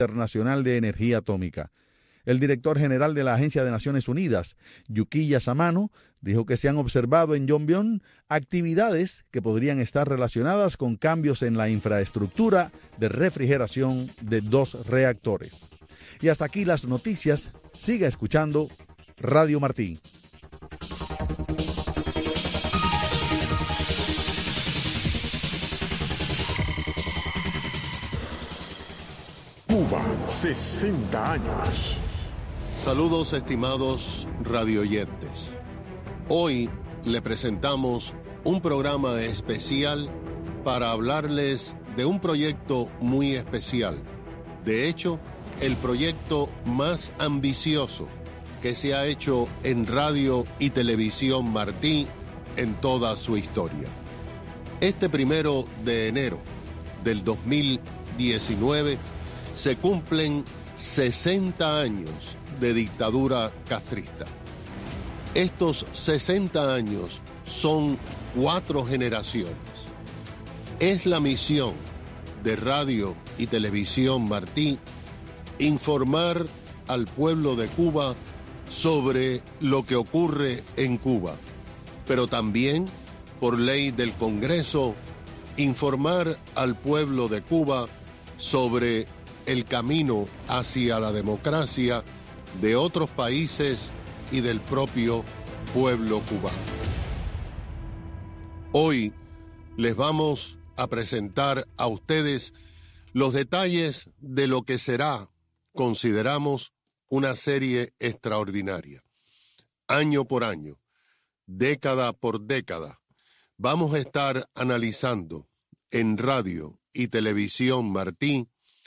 Internacional de Energía Atómica. El director general de la Agencia de Naciones Unidas, Yukiya Samano, dijo que se han observado en Yongbyon actividades que podrían estar relacionadas con cambios en la infraestructura de refrigeración de 2 reactores. Y hasta aquí las noticias. Siga escuchando Radio Martí. Cuba, 60 años. Saludos, estimados radioyentes. Hoy le presentamos un programa especial para hablarles de un proyecto muy especial. De hecho, el proyecto más ambicioso que se ha hecho en Radio y Televisión Martí en toda su historia. Este 1 de enero del 2019 se cumplen 60 años de dictadura castrista. Estos 60 años son 4 generaciones. Es la misión de Radio y Televisión Martí informar al pueblo de Cuba sobre lo que ocurre en Cuba, pero también, por ley del Congreso, informar al pueblo de Cuba sobre el camino hacia la democracia de otros países y del propio pueblo cubano. Hoy les vamos a presentar a ustedes los detalles de lo que será, consideramos, una serie extraordinaria. Año por año, década por década, vamos a estar analizando en Radio y Televisión Martí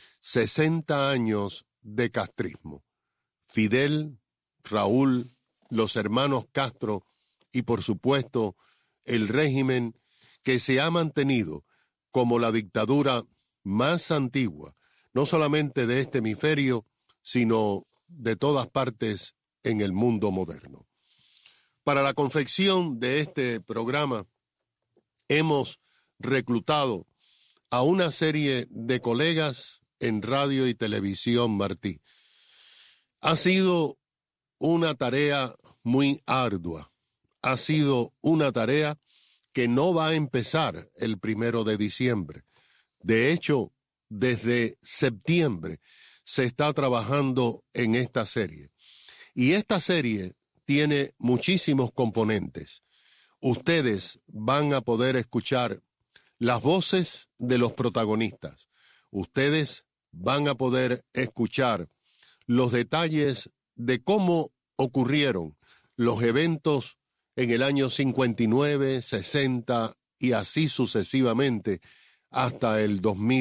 60 años de castrismo. Fidel, Raúl, los hermanos Castro y, por supuesto, el régimen que se ha mantenido como la dictadura más antigua, no solamente de este hemisferio, sino de todas partes en el mundo moderno. Para la confección de este programa, hemos reclutado a una serie de colegas en Radio y Televisión Martí. Ha sido una tarea muy ardua. Ha sido una tarea que no va a empezar el 1 de diciembre. De hecho, desde septiembre se está trabajando en esta serie. Y esta serie tiene muchísimos componentes. Ustedes van a poder escuchar las voces de los protagonistas. Ustedes van a poder escuchar los detalles de cómo ocurrieron los eventos en el año 59, 60 y así sucesivamente hasta el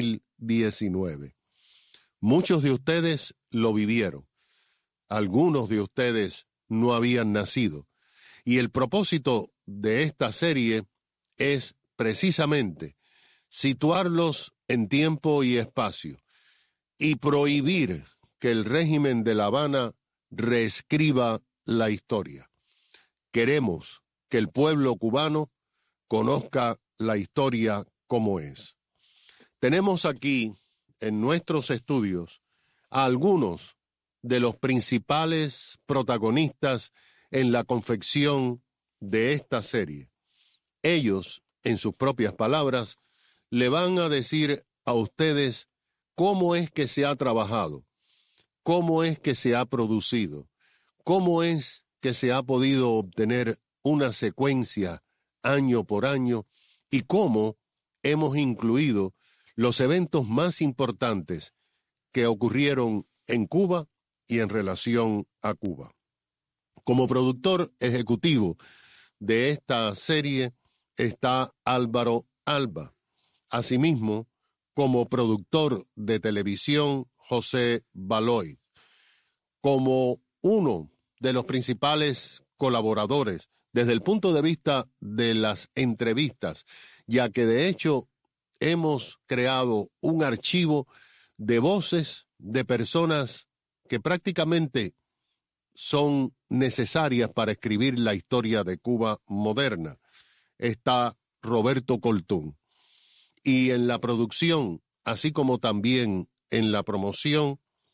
2019. Muchos de ustedes lo vivieron. Algunos de ustedes no habían nacido. Y el propósito de esta serie es precisamente situarlos en tiempo y espacio y prohibir que el régimen de La Habana reescriba la historia. Queremos que el pueblo cubano conozca la historia como es. Tenemos aquí en nuestros estudios a algunos de los principales protagonistas en la confección de esta serie. Ellos, en sus propias palabras, le van a decir a ustedes cómo es que se ha trabajado, cómo es que se ha producido, cómo es que se ha podido obtener una secuencia año por año y cómo hemos incluido los eventos más importantes que ocurrieron en Cuba y en relación a Cuba. Como productor ejecutivo de esta serie está Álvaro Alba. Asimismo, como productor de televisión, José Baloy. Como uno de los principales colaboradores desde el punto de vista de las entrevistas, ya que de hecho hemos creado un archivo de voces de personas que prácticamente son necesarias para escribir la historia de Cuba moderna. Está Roberto Coltún. Y en la producción, así como también en la promoción,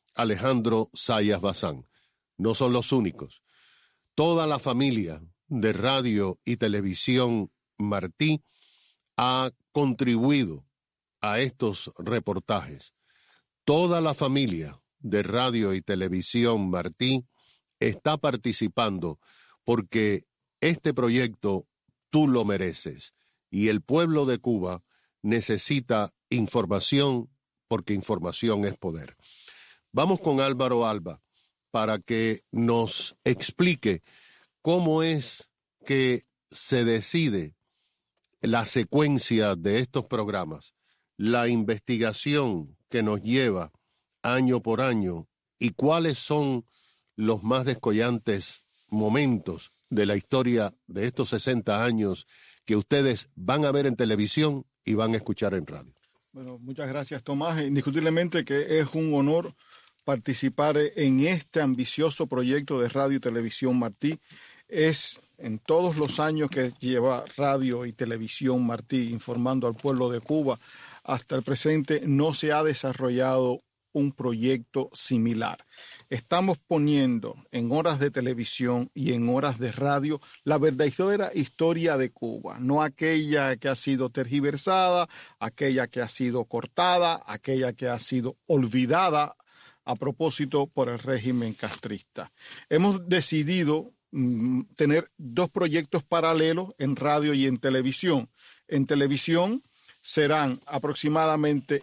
Alejandro Zayas Bazán. No son los únicos. Toda la familia de Radio y Televisión Martí ha contribuido a estos reportajes. Toda la familia de Radio y Televisión Martí está participando porque este proyecto tú lo mereces y el pueblo de Cuba necesita información porque información es poder. Vamos con Álvaro Alba para que nos explique cómo es que se decide la secuencia de estos programas, la investigación que nos lleva año por año y cuáles son los más descollantes momentos de la historia de estos 60 años que ustedes van a ver en televisión y van a escuchar en radio. Bueno, muchas gracias, Tomás. Indiscutiblemente que es un honor participar en este ambicioso proyecto de Radio y Televisión Martí. Es en todos los años que lleva Radio y Televisión Martí informando al pueblo de Cuba, hasta el presente no se ha desarrollado un proyecto similar. Estamos poniendo en horas de televisión y en horas de radio la verdadera historia de Cuba, no aquella que ha sido tergiversada, aquella que ha sido cortada, aquella que ha sido olvidada a propósito por el régimen castrista. Hemos decidido tener dos proyectos paralelos en radio y en televisión. En televisión serán aproximadamente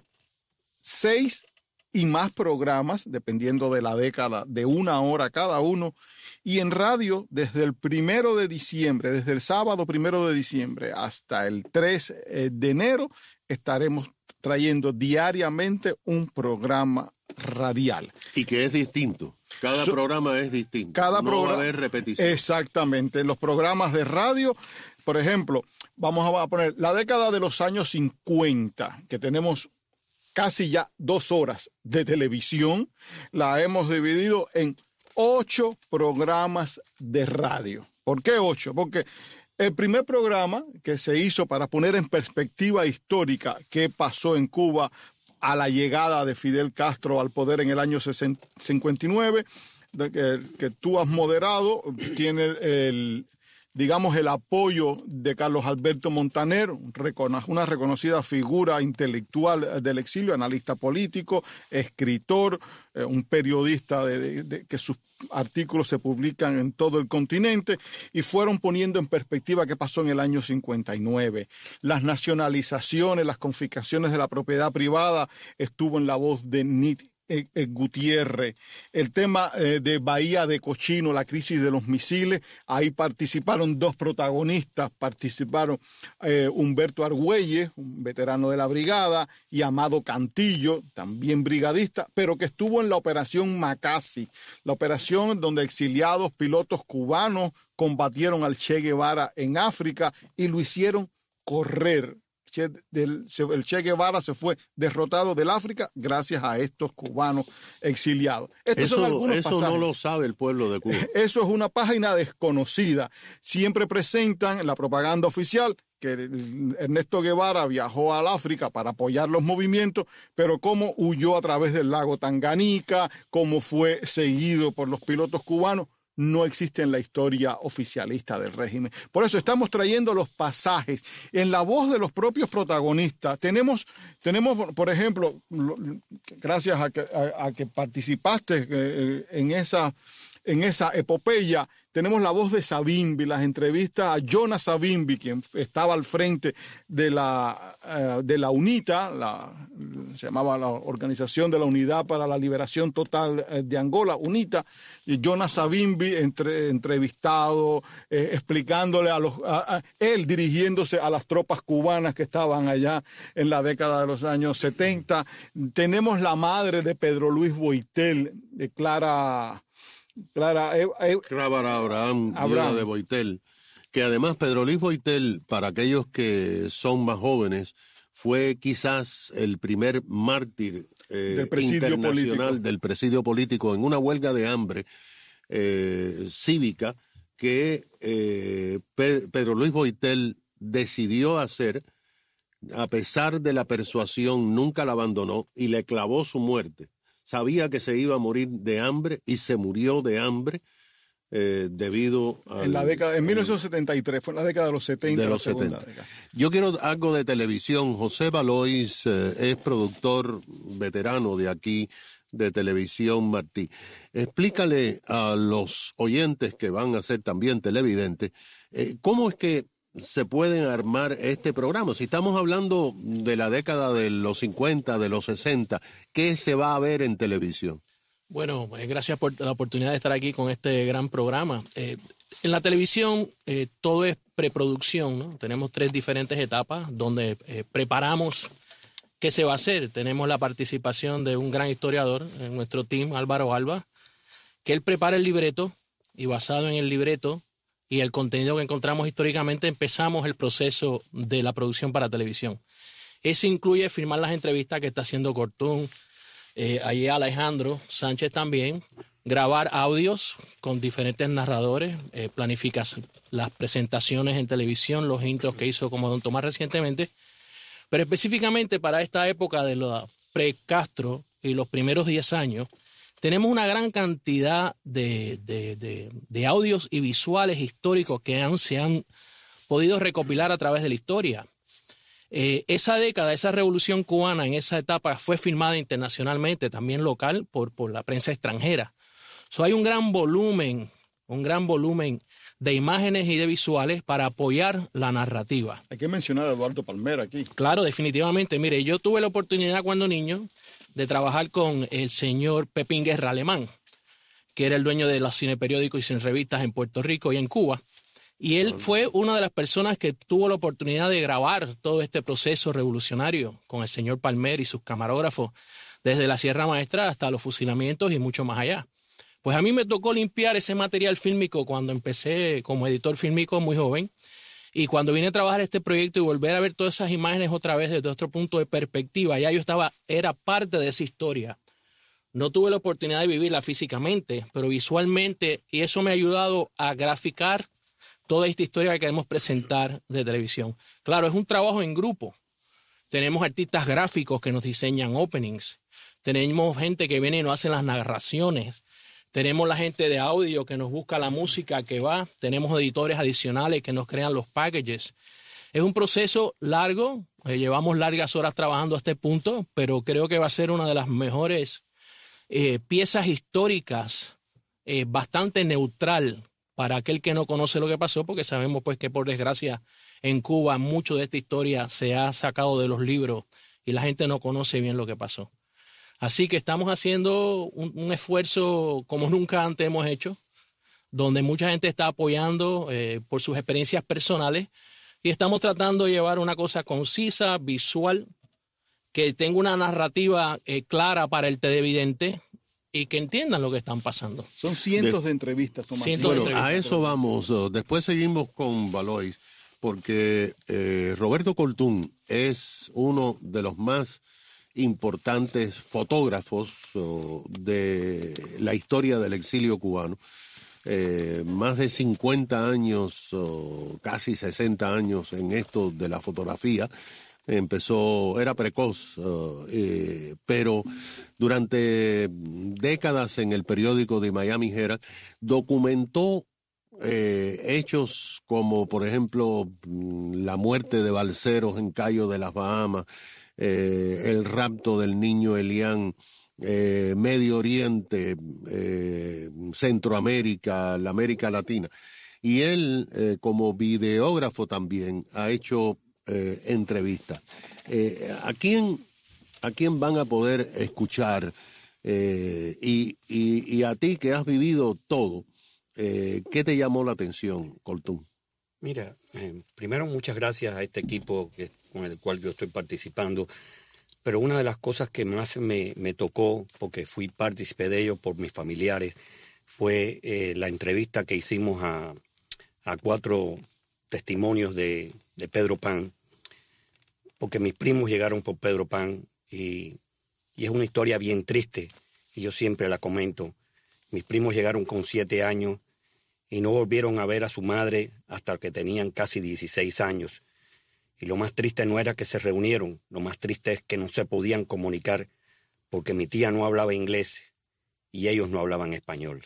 6 y más programas, dependiendo de la década, de 1 hora cada uno. Y en radio, desde el 1 de diciembre, desde el sábado 1 de diciembre hasta el 3 de enero, estaremos trayendo diariamente un programa radial. Y que es distinto. Cada programa es distinto. Cada no va a haber repetición. Exactamente. Los programas de radio, por ejemplo, vamos a poner la década de los años 50, que tenemos casi ya 2 horas de televisión, la hemos dividido en 8 programas de radio. ¿Por qué 8? Porque el primer programa que se hizo para poner en perspectiva histórica qué pasó en Cuba a la llegada de Fidel Castro al poder en el año 59, que tú has moderado, tiene el apoyo de Carlos Alberto Montaner, una reconocida figura intelectual del exilio, analista político, escritor, un periodista que sus artículos se publican en todo el continente, y fueron poniendo en perspectiva qué pasó en el año 59. Las nacionalizaciones, las confiscaciones de la propiedad privada estuvo en la voz de Nit Gutiérrez. El tema de Bahía de Cochino, la crisis de los misiles, ahí participaron 2 protagonistas, participaron Humberto Argüelles, un veterano de la brigada, y Amado Cantillo, también brigadista, pero que estuvo en la operación Macasi, la operación donde exiliados pilotos cubanos combatieron al Che Guevara en África y lo hicieron correr. El Che Guevara se fue derrotado del África gracias a estos cubanos exiliados. Eso no lo sabe el pueblo de Cuba. Eso es una página desconocida. Siempre presentan en la propaganda oficial que Ernesto Guevara viajó al África para apoyar los movimientos, pero cómo huyó a través del lago Tanganica, cómo fue seguido por los pilotos cubanos, no existe en la historia oficialista del régimen. Por eso estamos trayendo los pasajes en la voz de los propios protagonistas. Tenemos por ejemplo, gracias a que participaste en esa epopeya, tenemos la voz de Savimbi, las entrevistas a Jonas Savimbi, quien estaba al frente de la UNITA, se llamaba la Organización de la Unidad para la Liberación Total de Angola, UNITA. Y Jonas Savimbi entrevistado, explicándole él dirigiéndose a las tropas cubanas que estaban allá en la década de los años 70. Tenemos la madre de Pedro Luis Boitel, de Clara Abraham, viuda de Boitel, que además Pedro Luis Boitel, para aquellos que son más jóvenes, fue quizás el primer mártir internacional del presidio político en una huelga de hambre cívica que Pedro Luis Boitel decidió hacer. A pesar de la persuasión, nunca la abandonó y le clavó su muerte sabía que se iba a morir de hambre y se murió de hambre debido a... En 1973, fue en la década de los 70. De los 70. Yo quiero algo de televisión. José Valois es productor veterano de aquí, de Televisión Martí. Explícale a los oyentes que van a ser también televidentes, ¿cómo es que se pueden armar este programa? Si estamos hablando de la década de los 50, de los 60, ¿qué se va a ver en televisión? Bueno, gracias por la oportunidad de estar aquí con este gran programa. En la televisión todo es preproducción, ¿no? Tenemos 3 diferentes etapas donde preparamos qué se va a hacer. Tenemos la participación de un gran historiador en nuestro team, Álvaro Alba, que él prepara el libreto y basado en el libreto y el contenido que encontramos históricamente empezamos el proceso de la producción para televisión. Eso incluye firmar las entrevistas que está haciendo Cortún, allí Alejandro Sánchez también, grabar audios con diferentes narradores, planificar las presentaciones en televisión, los intros que hizo como Don Tomás recientemente, pero específicamente para esta época de la pre-Castro y los primeros 10 años, tenemos una gran cantidad de audios y visuales históricos que se han podido recopilar a través de la historia. Esa década, esa revolución cubana en esa etapa fue filmada internacionalmente, también local, por la prensa extranjera. Hay un gran volumen de imágenes y de visuales para apoyar la narrativa. Hay que mencionar a Eduardo Palmer aquí. Claro, definitivamente. Mire, yo tuve la oportunidad cuando niño de trabajar con el señor Pepín Guerra Alemán, que era el dueño de los cineperiódicos y cinerevistas en Puerto Rico y en Cuba. Y él fue una de las personas que tuvo la oportunidad de grabar todo este proceso revolucionario con el señor Palmer y sus camarógrafos, desde la Sierra Maestra hasta los fusilamientos y mucho más allá. Pues a mí me tocó limpiar ese material fílmico cuando empecé como editor fílmico muy joven. Y cuando vine a trabajar este proyecto y volver a ver todas esas imágenes otra vez desde otro punto de perspectiva, ya yo era parte de esa historia. No tuve la oportunidad de vivirla físicamente, pero visualmente, y eso me ha ayudado a graficar toda esta historia que queremos presentar de televisión. Claro, es un trabajo en grupo. Tenemos artistas gráficos que nos diseñan openings. Tenemos gente que viene y nos hace las narraciones. Tenemos la gente de audio que nos busca la música que va. Tenemos editores adicionales que nos crean los packages. Es un proceso largo. Llevamos largas horas trabajando a este punto, pero creo que va a ser una de las mejores piezas históricas, bastante neutral para aquel que no conoce lo que pasó, porque sabemos pues que por desgracia en Cuba mucho de esta historia se ha sacado de los libros y la gente no conoce bien lo que pasó. Así que estamos haciendo un esfuerzo como nunca antes hemos hecho, donde mucha gente está apoyando por sus experiencias personales y estamos tratando de llevar una cosa concisa, visual, que tenga una narrativa clara para el televidente y que entiendan lo que están pasando. Son cientos de entrevistas, Tomás. A eso vamos. Después seguimos con Valois, porque Roberto Cortún es uno de los más importantes fotógrafos de la historia del exilio cubano. Más de 50 años, casi 60 años en esto de la fotografía. Era precoz, pero durante décadas en el periódico de Miami Herald documentó hechos como, por ejemplo, la muerte de balseros en Cayo de las Bahamas, el rapto del niño Elián, Medio Oriente, Centroamérica, la América Latina. Y él, como videógrafo también, ha hecho entrevistas. ¿A quién van a poder escuchar? Y a ti que has vivido todo, ¿qué te llamó la atención, Cortún? Mira, primero muchas gracias a este equipo con el cual yo estoy participando, pero una de las cosas que más me tocó, porque fui partícipe de ello por mis familiares, fue la entrevista que hicimos a 4 testimonios de Pedro Pan, porque mis primos llegaron por Pedro Pan y es una historia bien triste y yo siempre la comento. Mis primos llegaron con 7 años y no volvieron a ver a su madre hasta que tenían casi 16 años. Y lo más triste no era que se reunieron, lo más triste es que no se podían comunicar porque mi tía no hablaba inglés y ellos no hablaban español.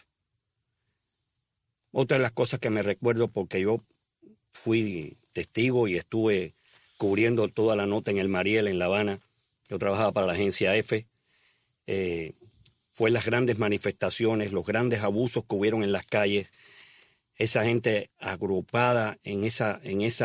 Otra de las cosas que me recuerdo, porque yo fui testigo y estuve cubriendo toda la nota en el Mariel, en La Habana. Yo trabajaba para la agencia F. Fue las grandes manifestaciones, los grandes abusos que hubieron en las calles, esa gente agrupada en esa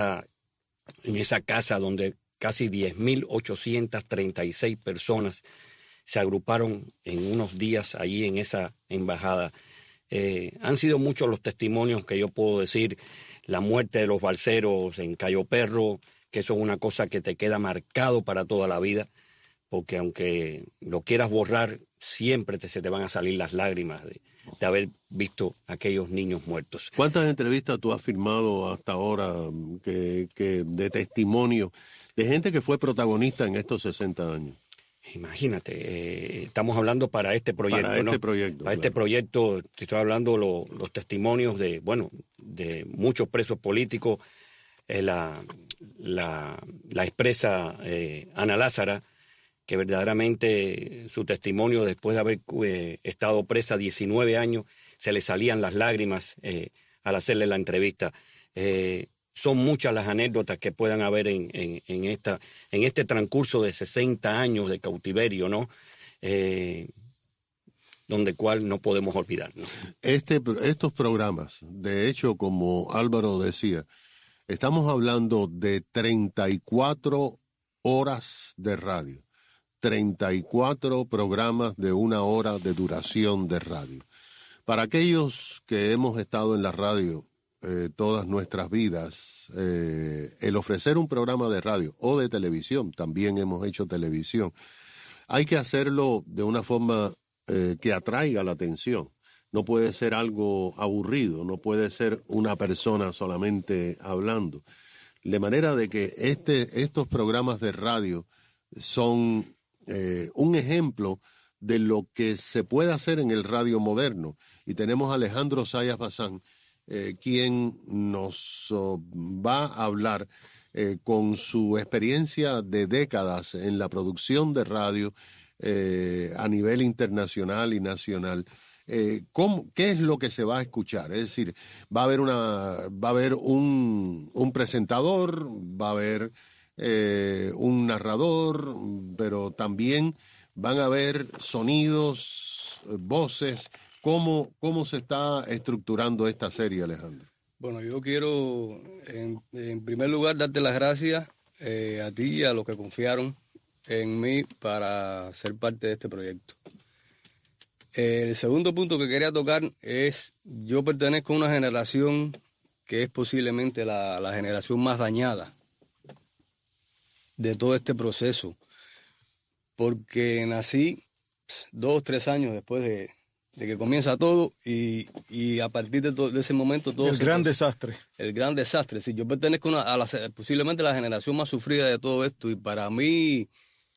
casa donde casi 10.836 personas se agruparon en unos días allí en esa embajada. Han sido muchos los testimonios que yo puedo decir, la muerte de los balseros en Cayo Perro, que eso es una cosa que te queda marcado para toda la vida, porque aunque lo quieras borrar, siempre se te van a salir las lágrimas de haber visto a aquellos niños muertos. ¿Cuántas entrevistas tú has firmado hasta ahora que de testimonio de gente que fue protagonista en estos 60 años? Imagínate, estamos hablando para este proyecto, para este ¿no? proyecto, para este proyecto, te estoy hablando los testimonios de muchos presos políticos, la expresa Ana Lázara, que verdaderamente su testimonio, después de haber estado presa 19 años, se le salían las lágrimas al hacerle la entrevista. Son muchas las anécdotas que puedan haber en este transcurso de 60 años de cautiverio, ¿no? Donde cual no podemos olvidar, ¿no? Estos programas, de hecho, como Álvaro decía, estamos hablando de 34 horas de radio, 34 programas de 1 hora de duración de radio. Para aquellos que hemos estado en la radio todas nuestras vidas, el ofrecer un programa de radio o de televisión, también hemos hecho televisión, hay que hacerlo de una forma que atraiga la atención. No puede ser algo aburrido, no puede ser una persona solamente hablando. De manera de que estos programas de radio son un ejemplo de lo que se puede hacer en el radio moderno. Y tenemos a Alejandro Zayas Bazán, quien nos va a hablar con su experiencia de décadas en la producción de radio a nivel internacional y nacional. ¿Qué es lo que se va a escuchar? Es decir, va a haber un presentador, va a haber un narrador, pero también van a haber sonidos, voces. ¿Cómo se está estructurando esta serie, Alejandro? Bueno, yo quiero, en primer lugar, darte las gracias a ti y a los que confiaron en mí para ser parte de este proyecto. El segundo punto que quería tocar es, yo pertenezco a una generación que es posiblemente la generación más dañada de todo este proceso, porque nací 2 o 3 años después de que comienza todo y a partir de ese momento todo... El gran desastre. El gran desastre, sí. Yo pertenezco posiblemente a la generación más sufrida de todo esto y para mí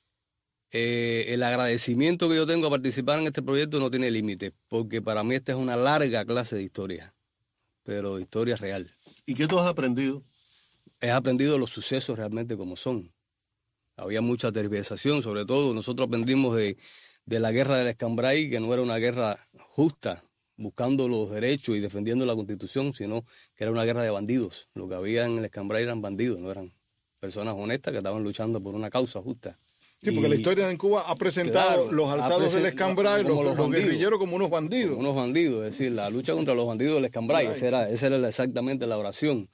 el agradecimiento que yo tengo a participar en este proyecto no tiene límite, porque para mí esta es una larga clase de historia, pero historia real. ¿Y qué tú has aprendido? He aprendido los sucesos realmente como son. Había mucha tergiversación, sobre todo nosotros aprendimos de la guerra del Escambray, que no era una guerra justa, buscando los derechos y defendiendo la Constitución, sino que era una guerra de bandidos. Lo que había en el Escambray eran bandidos, no eran personas honestas que estaban luchando por una causa justa. Sí, porque la historia en Cuba ha presentado, claro, los alzados del Escambray, los guerrilleros como unos bandidos. Como unos bandidos, es decir, la lucha contra los bandidos del Escambray, esa era exactamente la oración.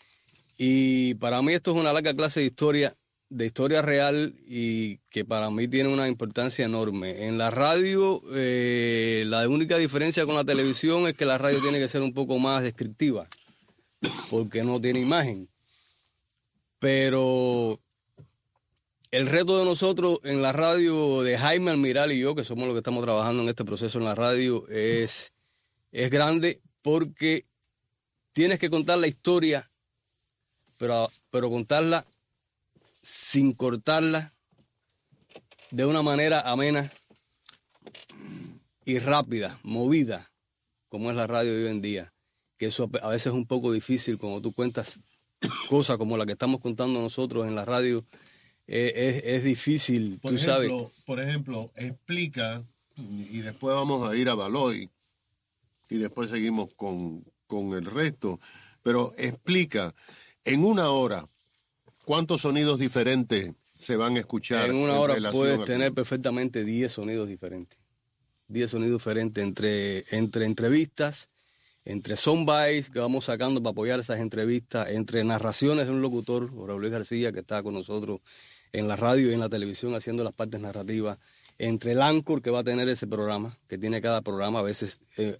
Y para mí esto es una larga clase de historia real y que para mí tiene una importancia enorme. En la radio, la única diferencia con la televisión es que la radio tiene que ser un poco más descriptiva, porque no tiene imagen. Pero el reto de nosotros en la radio, de Jaime Almiral y yo, que somos los que estamos trabajando en este proceso en la radio, es grande porque tienes que contar la historia, pero contarla sin cortarla, de una manera amena y rápida, movida, como es la radio hoy en día. Que eso a veces es un poco difícil cuando tú cuentas cosas como la que estamos contando nosotros en la radio, es difícil, tú sabes. Por ejemplo, explica, y después vamos a ir a Baloy, y después seguimos con el resto, pero explica, en una hora, ¿cuántos sonidos diferentes se van a escuchar? En una hora puedes tener perfectamente 10 sonidos diferentes. 10 sonidos diferentes entre entrevistas, entre soundbites que vamos sacando para apoyar esas entrevistas, entre narraciones de un locutor, Jorge Luis García, que está con nosotros en la radio y en la televisión haciendo las partes narrativas, entre el anchor que va a tener ese programa, que tiene cada programa, a veces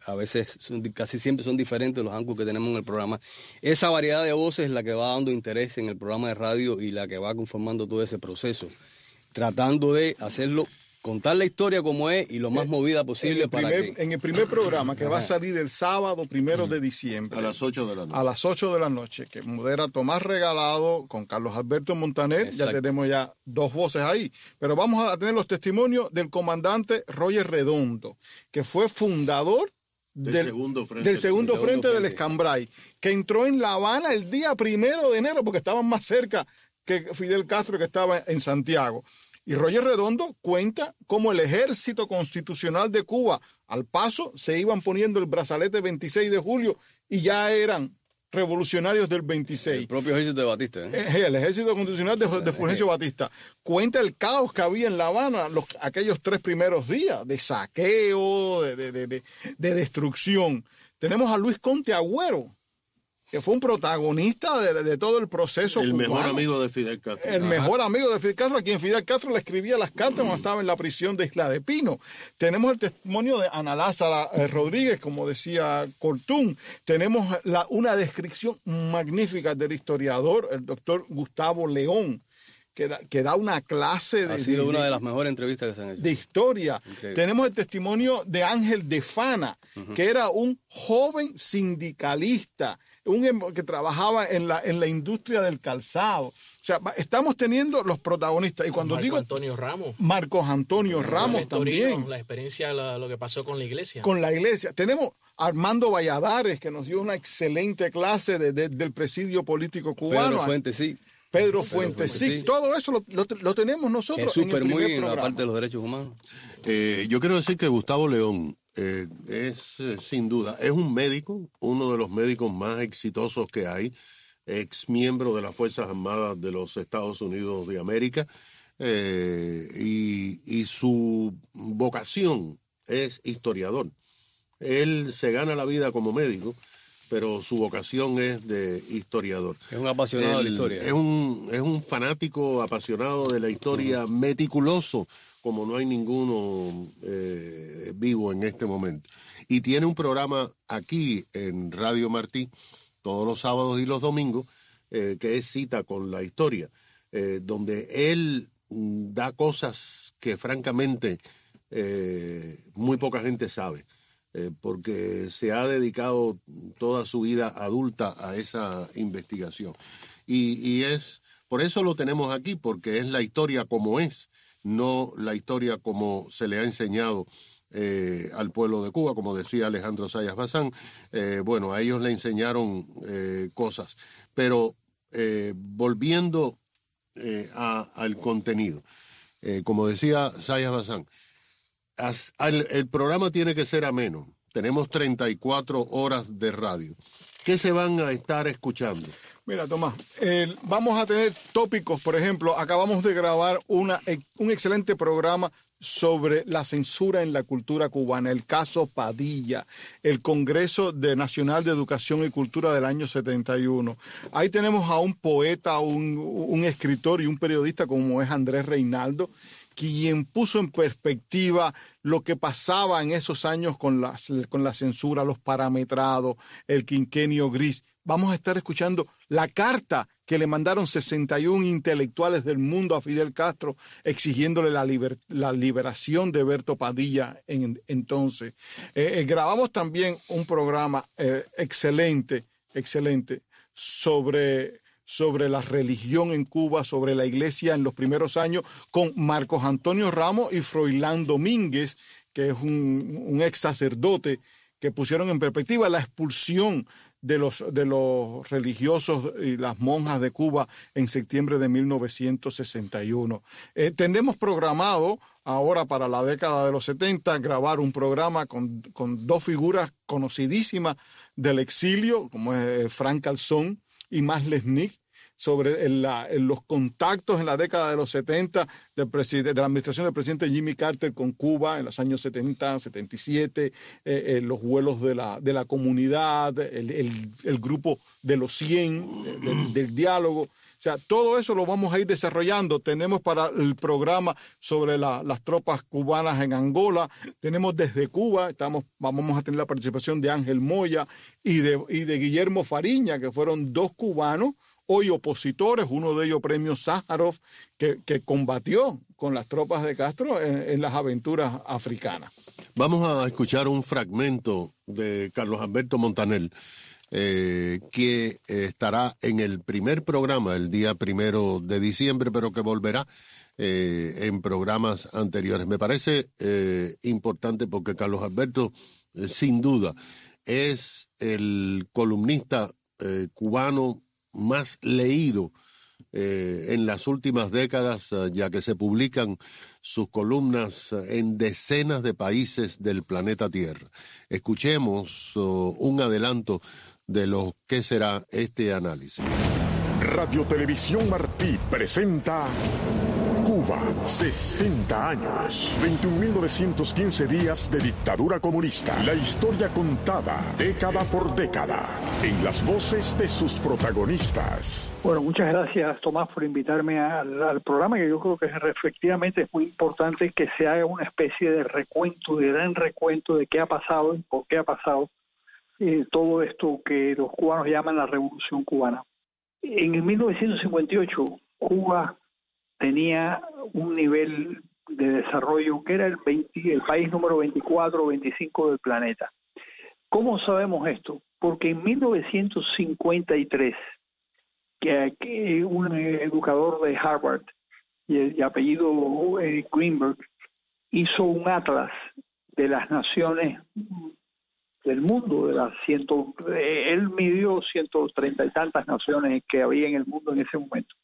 casi siempre son diferentes los anchors que tenemos en el programa. Esa variedad de voces es la que va dando interés en el programa de radio y la que va conformando todo ese proceso, tratando de hacerlo, contar la historia como es y lo más movida posible en el primer programa que va a salir el sábado 1 de diciembre. A las 8 de la noche. A las 8 de la noche, que modera Tomás Regalado con Carlos Alberto Montaner. Exacto. Ya tenemos ya 2 voces ahí. Pero vamos a tener los testimonios del comandante Roger Redondo, que fue fundador del segundo frente del Escambray, que entró en La Habana el día 1 de enero, porque estaban más cerca que Fidel Castro, que estaba en Santiago. Y Roger Redondo cuenta cómo el ejército constitucional de Cuba, al paso, se iban poniendo el brazalete 26 de julio y ya eran revolucionarios del 26. El propio ejército de Batista. El ejército constitucional de Fulgencio Batista. Cuenta el caos que había en La Habana aquellos 3 primeros días de saqueo, de destrucción. Tenemos a Luis Conte Agüero, que fue un protagonista de todo el proceso el cubano. mejor amigo de Fidel Castro. El mejor amigo de Fidel Castro, a quien Fidel Castro le escribía las cartas cuando estaba en la prisión de Isla de Pino. Tenemos el testimonio de Ana Lázara Rodríguez, como decía Cortún. Tenemos una descripción magnífica del historiador, el doctor Gustavo León, que da una clase Ha sido una de las mejores entrevistas que se han hecho. De historia. Increíble. Tenemos el testimonio de Ángel de Fana, que era un joven sindicalista, que trabajaba en la industria del calzado. O sea, estamos teniendo los protagonistas. Y cuando Marco digo Antonio Ramos. Marcos Antonio Ramos también. La experiencia, lo que pasó con la iglesia. Con la iglesia. Tenemos a Armando Valladares, que nos dio una excelente clase del presidio político cubano. Pedro Fuentes, sí. Todo eso lo tenemos nosotros. Es súper muy en la parte de los derechos humanos. Yo quiero decir que Gustavo León es sin duda, es un médico, uno de los médicos más exitosos que hay, ex miembro de las Fuerzas Armadas de los Estados Unidos de América, y su vocación es historiador. Él se gana la vida como médico, pero su vocación es de historiador. Es un apasionado de la historia. Es un fanático apasionado de la historia, meticuloso, como no hay ninguno vivo en este momento. Y tiene un programa aquí en Radio Martí, todos los sábados y los domingos, que es Cita con la Historia, donde él da cosas que francamente muy poca gente sabe. Porque se ha dedicado toda su vida adulta a esa investigación. Y es por eso lo tenemos aquí, porque es la historia como es, no la historia como se le ha enseñado al pueblo de Cuba, como decía Alejandro Zayas Bazán. Bueno, a ellos le enseñaron cosas. Pero volviendo al contenido, como decía Zayas Bazán, el programa tiene que ser ameno. Tenemos 34 horas de radio. ¿Qué se van a estar escuchando? Mira, Tomás, vamos a tener tópicos. Por ejemplo, acabamos de grabar un excelente programa sobre la censura en la cultura cubana, el caso Padilla, el Congreso Nacional de Educación y Cultura del año 71. Ahí tenemos a un poeta, un escritor y un periodista como es Andrés Reinaldo, quien puso en perspectiva lo que pasaba en esos años con la censura, los parametrados, el quinquenio gris. Vamos a estar escuchando la carta que le mandaron 61 intelectuales del mundo a Fidel Castro exigiéndole la liberación de Berto Padilla entonces. Grabamos también un programa excelente sobre la religión en Cuba, sobre la iglesia en los primeros años, con Marcos Antonio Ramos y Froilán Domínguez, que es un ex sacerdote, que pusieron en perspectiva la expulsión de los religiosos y las monjas de Cuba en septiembre de 1961. Tenemos programado ahora para la década de los 70 grabar un programa con dos figuras conocidísimas del exilio, como es Frank Calzón y Max Lesnick, sobre los contactos en la década de los 70 de la administración del presidente Jimmy Carter con Cuba en los años 70, 77, los vuelos de la comunidad, el grupo de los 100, del diálogo. O sea, todo eso lo vamos a ir desarrollando. Tenemos para el programa sobre las tropas cubanas en Angola, tenemos desde Cuba, vamos a tener la participación de Ángel Moya y de Guillermo Fariña, que fueron dos cubanos hoy opositores, uno de ellos premio Sájarov, que combatió con las tropas de Castro en las aventuras africanas. Vamos a escuchar un fragmento de Carlos Alberto Montaner, que estará en el primer programa el día 1 de diciembre, pero que volverá en programas anteriores. Me parece importante porque Carlos Alberto, sin duda, es el columnista cubano más leído en las últimas décadas, ya que se publican sus columnas en decenas de países del planeta Tierra. Escuchemos un adelanto de lo que será este análisis. Radio Televisión Martí presenta Cuba, 60 años, 21.915 días de dictadura comunista. La historia contada, década por década, en las voces de sus protagonistas. Bueno, muchas gracias, Tomás, por invitarme al programa, que yo creo que efectivamente es muy importante que se haga una especie de recuento, de gran recuento de qué ha pasado y por qué ha pasado todo esto que los cubanos llaman la Revolución Cubana. En el 1958, Cuba tenía un nivel de desarrollo que era el país número 24 o 25 del planeta. ¿Cómo sabemos esto? Porque en 1953, que un educador de Harvard, y apellido Greenberg, hizo un atlas de las naciones del mundo, él midió 130 y tantas naciones que había en el mundo en ese momento.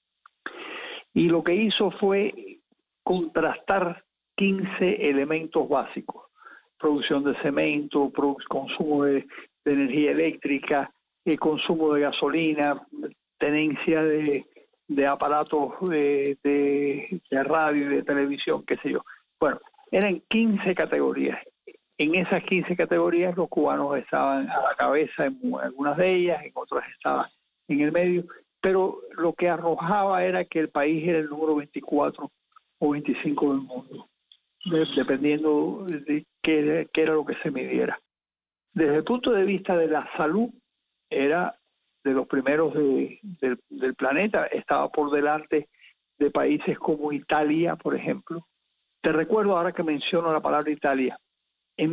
Y lo que hizo fue contrastar 15 elementos básicos: producción de cemento, consumo de energía eléctrica, consumo de gasolina, tenencia de aparatos de radio y de televisión, qué sé yo. Bueno, eran 15 categorías. En esas 15 categorías los cubanos estaban a la cabeza en algunas de ellas, en otras estaban en el medio, pero lo que arrojaba era que el país era el número 24 o 25 del mundo, dependiendo de qué era lo que se midiera. Desde el punto de vista de la salud, era de los primeros del planeta, estaba por delante de países como Italia, por ejemplo. Te recuerdo, ahora que menciono la palabra Italia, en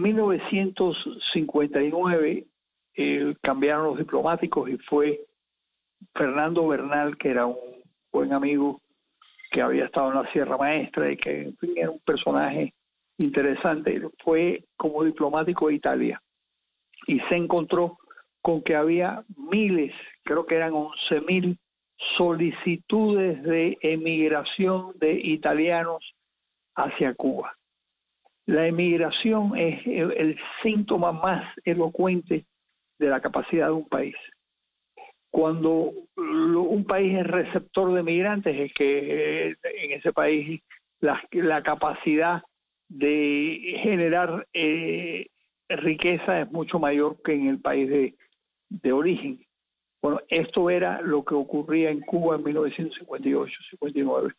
1959 cambiaron los diplomáticos y fue Fernando Bernal, que era un buen amigo que había estado en la Sierra Maestra y que, en fin, era un personaje interesante, fue como diplomático de Italia y se encontró con que había miles, creo que eran 11.000 solicitudes de emigración de italianos hacia Cuba. La emigración es el síntoma más elocuente de la capacidad de un país. Cuando un país es receptor de migrantes, es que en ese país la capacidad de generar riqueza es mucho mayor que en el país de origen. Bueno, esto era lo que ocurría en Cuba en 1958-59.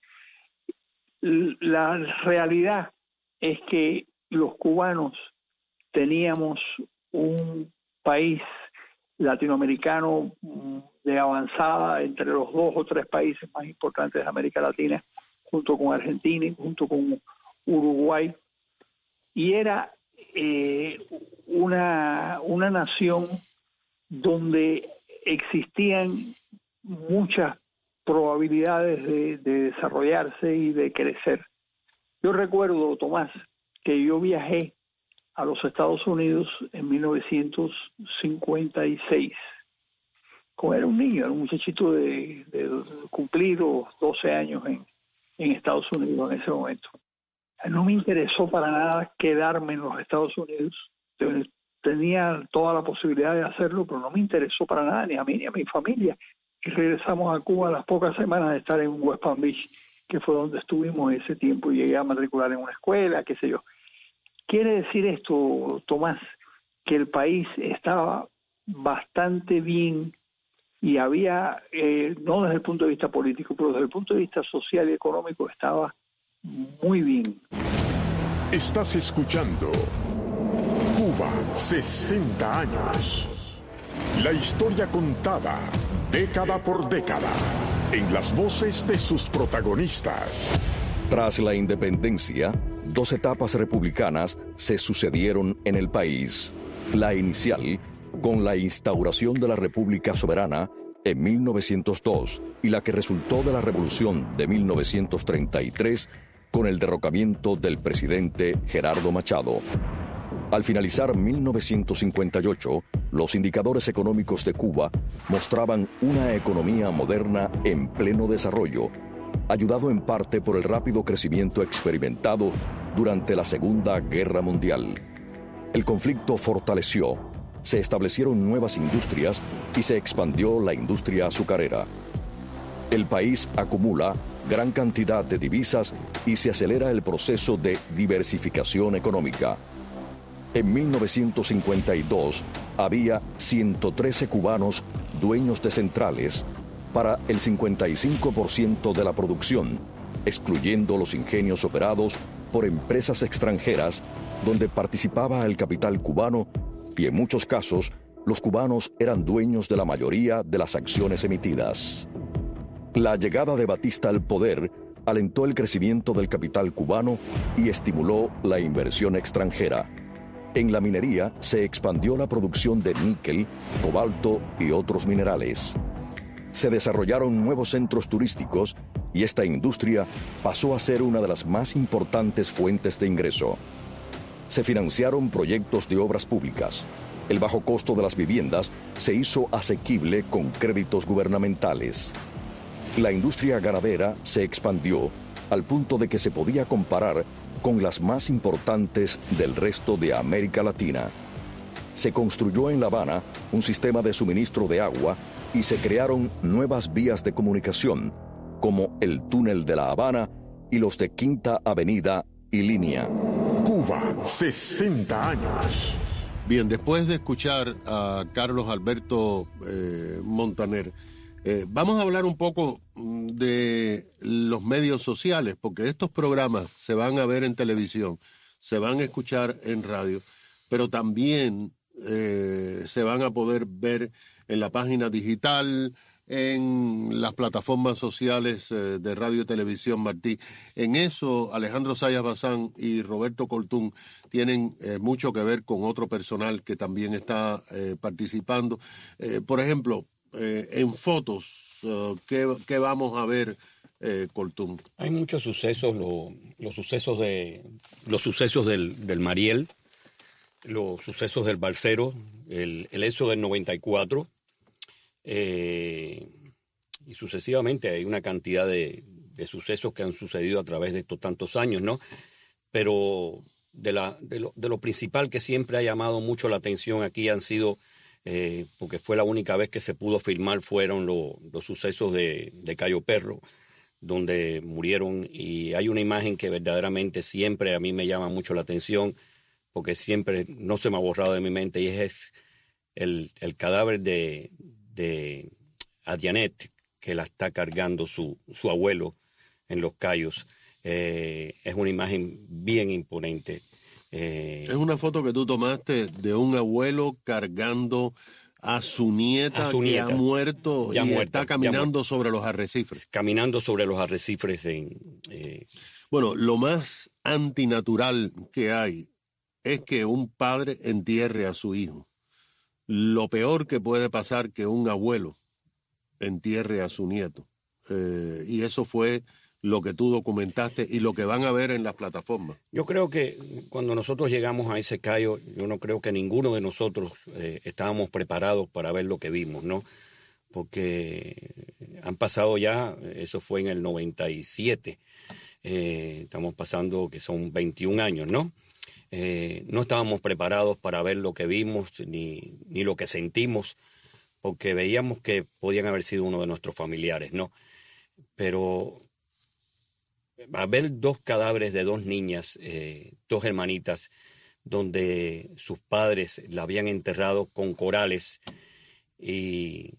La realidad es que los cubanos teníamos un país latinoamericano de avanzada entre los 2 o 3 países más importantes de América Latina, junto con Argentina y junto con Uruguay, y era una nación donde existían muchas probabilidades de desarrollarse y de crecer. Yo recuerdo, Tomás, que yo viajé a los Estados Unidos en 1956. Como era un niño, era un muchachito de cumplidos 12 años en Estados Unidos en ese momento. No me interesó para nada quedarme en los Estados Unidos. Tenía toda la posibilidad de hacerlo, pero no me interesó para nada, ni a mí ni a mi familia. Y regresamos a Cuba a las pocas semanas de estar en West Palm Beach, que fue donde estuvimos en ese tiempo, y llegué a matricular en una escuela, qué sé yo. Quiere decir esto, Tomás, que el país estaba bastante bien y había, no desde el punto de vista político, pero desde el punto de vista social y económico estaba muy bien. Estás escuchando Cuba, 60 años. La historia contada, década por década, en las voces de sus protagonistas. Tras la independencia, 2 etapas republicanas se sucedieron en el país. La inicial, con la instauración de la República Soberana en 1902, y la que resultó de la Revolución de 1933, con el derrocamiento del presidente Gerardo Machado. Al finalizar 1958, los indicadores económicos de Cuba mostraban una economía moderna en pleno desarrollo, ayudado en parte por el rápido crecimiento experimentado durante la Segunda Guerra Mundial. El conflicto fortaleció, se establecieron nuevas industrias y se expandió la industria azucarera. El país acumula gran cantidad de divisas y se acelera el proceso de diversificación económica. En 1952 había 113 cubanos dueños de centrales para el 55% de la producción, excluyendo los ingenios operados por empresas extranjeras donde participaba el capital cubano, y en muchos casos los cubanos eran dueños de la mayoría de las acciones emitidas. La llegada de Batista al poder alentó el crecimiento del capital cubano y estimuló la inversión extranjera. En la minería se expandió la producción de níquel, cobalto y otros minerales. Se desarrollaron nuevos centros turísticos y esta industria pasó a ser una de las más importantes fuentes de ingreso. Se financiaron proyectos de obras públicas. El bajo costo de las viviendas se hizo asequible con créditos gubernamentales. La industria ganadera se expandió al punto de que se podía comparar con las más importantes del resto de América Latina. Se construyó en La Habana un sistema de suministro de agua y se crearon nuevas vías de comunicación, como el túnel de La Habana y los de Quinta Avenida y Línea. Cuba, 60 años. Bien, después de escuchar a Carlos Alberto Montaner, vamos a hablar un poco de los medios sociales, porque estos programas se van a ver en televisión, se van a escuchar en radio, pero también se van a poder ver en la página digital, en las plataformas sociales de Radio y Televisión Martí. En eso, Alejandro Zayas Bazán y Roberto Coltún tienen mucho que ver con otro personal que también está participando. Por ejemplo, en fotos, ¿qué vamos a ver, Coltún? Hay muchos sucesos, los sucesos del Mariel, los sucesos del Balsero, el ESO del 94, y sucesivamente hay una cantidad de sucesos que han sucedido a través de estos tantos años, ¿no? Pero de lo principal que siempre ha llamado mucho la atención aquí han sido, porque fue la única vez que se pudo filmar, fueron los sucesos de Cayo Perro, donde murieron, y hay una imagen que verdaderamente siempre a mí me llama mucho la atención, porque siempre no se me ha borrado de mi mente, y es el cadáver de Adianet, que la está cargando su abuelo en Los Cayos. Es una imagen bien imponente. Es una foto que tú tomaste de un abuelo cargando a su nieta que ha muerto y está caminando sobre los arrecifes. Caminando sobre los arrecifes. Bueno, lo más antinatural que hay es que un padre entierre a su hijo. Lo peor que puede pasar que un abuelo entierre a su nieto. Y eso fue lo que tú documentaste y lo que van a ver en las plataformas? Yo creo que cuando nosotros llegamos a ese callo, yo no creo que ninguno de nosotros estábamos preparados para ver lo que vimos, ¿no? Porque han pasado ya, eso fue en el 97, estamos pasando que son 21 años, ¿no? No estábamos preparados para ver lo que vimos ni lo que sentimos, porque veíamos que podían haber sido uno de nuestros familiares, ¿no? Pero a ver 2 cadáveres de 2 niñas, 2 hermanitas, donde sus padres la habían enterrado con corales y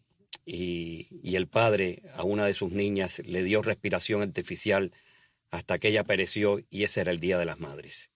el padre a una de sus niñas le dio respiración artificial hasta que ella pereció, y ese era el Día de las Madres.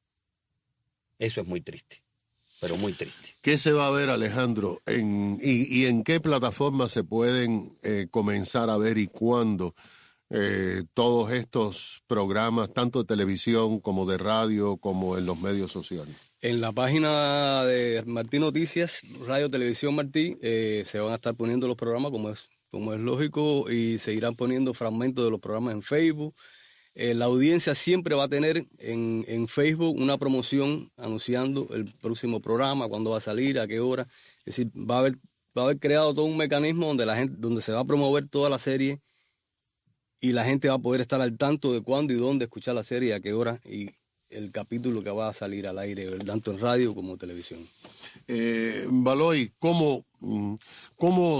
Eso es muy triste, pero muy triste. ¿Qué se va a ver, Alejandro? ¿Y en qué plataformas se pueden comenzar a ver y cuándo todos estos programas, tanto de televisión como de radio, como en los medios sociales? En la página de Martí Noticias, Radio Televisión Martí, se van a estar poniendo los programas como es lógico, y se irán poniendo fragmentos de los programas en Facebook. La audiencia siempre va a tener en Facebook una promoción anunciando el próximo programa, cuándo va a salir, a qué hora. Es decir, va a haber creado todo un mecanismo donde se va a promover toda la serie, y la gente va a poder estar al tanto de cuándo y dónde escuchar la serie, a qué hora, y el capítulo que va a salir al aire, tanto en radio como en televisión. Baloy, ¿cómo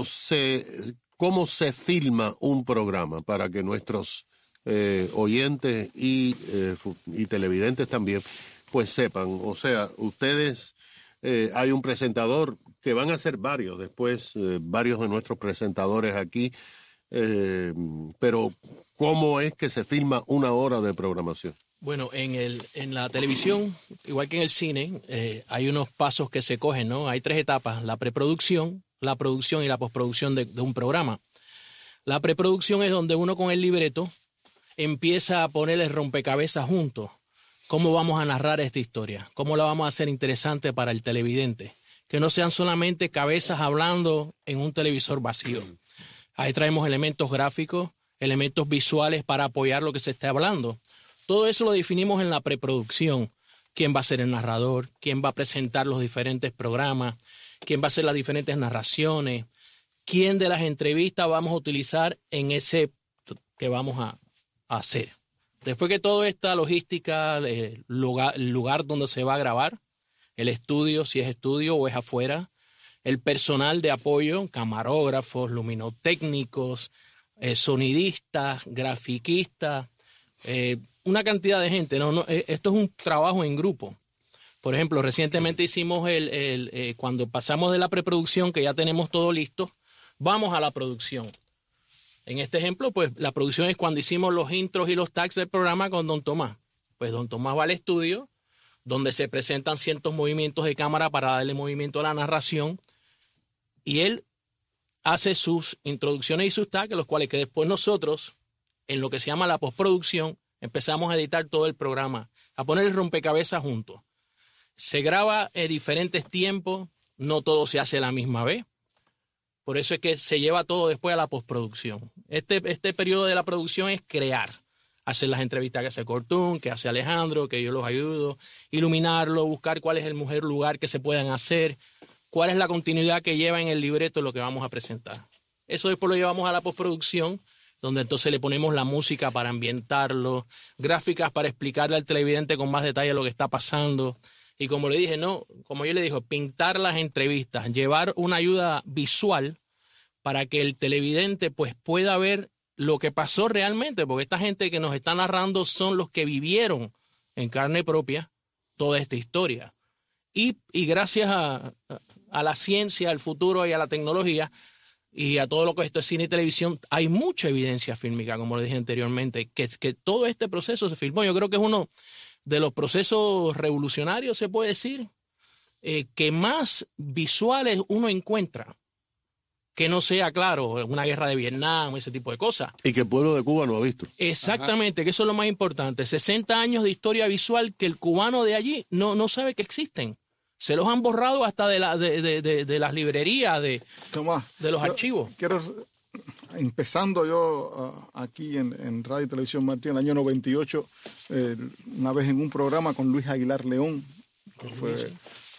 se filma un programa para que nuestros oyentes y televidentes también pues sepan? O sea, ustedes, hay un presentador, que van a ser varios después, varios de nuestros presentadores aquí, pero ¿cómo es que se filma una hora de programación? Bueno, en la televisión, igual que en el cine, hay unos pasos que se cogen, ¿no? Hay 3 etapas: la preproducción, la producción y la postproducción de un programa. La preproducción es donde uno con el libreto empieza a ponerle rompecabezas juntos. ¿Cómo vamos a narrar esta historia? ¿Cómo la vamos a hacer interesante para el televidente? Que no sean solamente cabezas hablando en un televisor vacío. Ahí traemos elementos gráficos, elementos visuales para apoyar lo que se esté hablando. Todo eso lo definimos en la preproducción. ¿Quién va a ser el narrador? ¿Quién va a presentar los diferentes programas? ¿Quién va a hacer las diferentes narraciones? ¿Quién de las entrevistas vamos a utilizar en ese que vamos a hacer? Después que toda esta logística, el lugar donde se va a grabar, el estudio, si es estudio o es afuera, el personal de apoyo, camarógrafos, luminotécnicos, sonidistas, grafiquistas, una cantidad de gente. Esto es un trabajo en grupo. Por ejemplo, recientemente hicimos cuando pasamos de la preproducción, que ya tenemos todo listo, vamos a la producción. En este ejemplo, pues la producción es cuando hicimos los intros y los tags del programa con Don Tomás. Pues Don Tomás va al estudio, donde se presentan ciertos movimientos de cámara para darle movimiento a la narración, y él hace sus introducciones y sus tags, los cuales que después nosotros, en lo que se llama la postproducción, empezamos a editar todo el programa, a poner el rompecabezas juntos. Se graba en diferentes tiempos, no todo se hace a la misma vez. Por eso es que se lleva todo después a la postproducción. Este periodo de la producción es crear, hacer las entrevistas que hace Cortún, que hace Alejandro, que yo los ayudo, iluminarlo, buscar cuál es el mejor lugar que se puedan hacer, cuál es la continuidad que lleva en el libreto lo que vamos a presentar. Eso después lo llevamos a la postproducción, donde entonces le ponemos la música para ambientarlo, gráficas para explicarle al televidente con más detalle lo que está pasando. Y como le dije, como yo le dije, pintar las entrevistas, llevar una ayuda visual para que el televidente pues pueda ver lo que pasó realmente, porque esta gente que nos está narrando son los que vivieron en carne propia toda esta historia. Y gracias a la ciencia, al futuro y a la tecnología y a todo lo que esto es cine y televisión, hay mucha evidencia fílmica, como le dije anteriormente, que todo este proceso se filmó. Yo creo que es uno de los procesos revolucionarios, se puede decir, que más visuales uno encuentra, que no sea, claro, una guerra de Vietnam, ese tipo de cosas. Y que el pueblo de Cuba no ha visto. Exactamente, que eso es lo más importante. 60 años de historia visual que el cubano de allí no sabe que existen. Se los han borrado hasta de las librerías, de los archivos. empezando yo aquí en Radio y Televisión Martí en el año 98, una vez en un programa con Luis Aguilar León, que fue...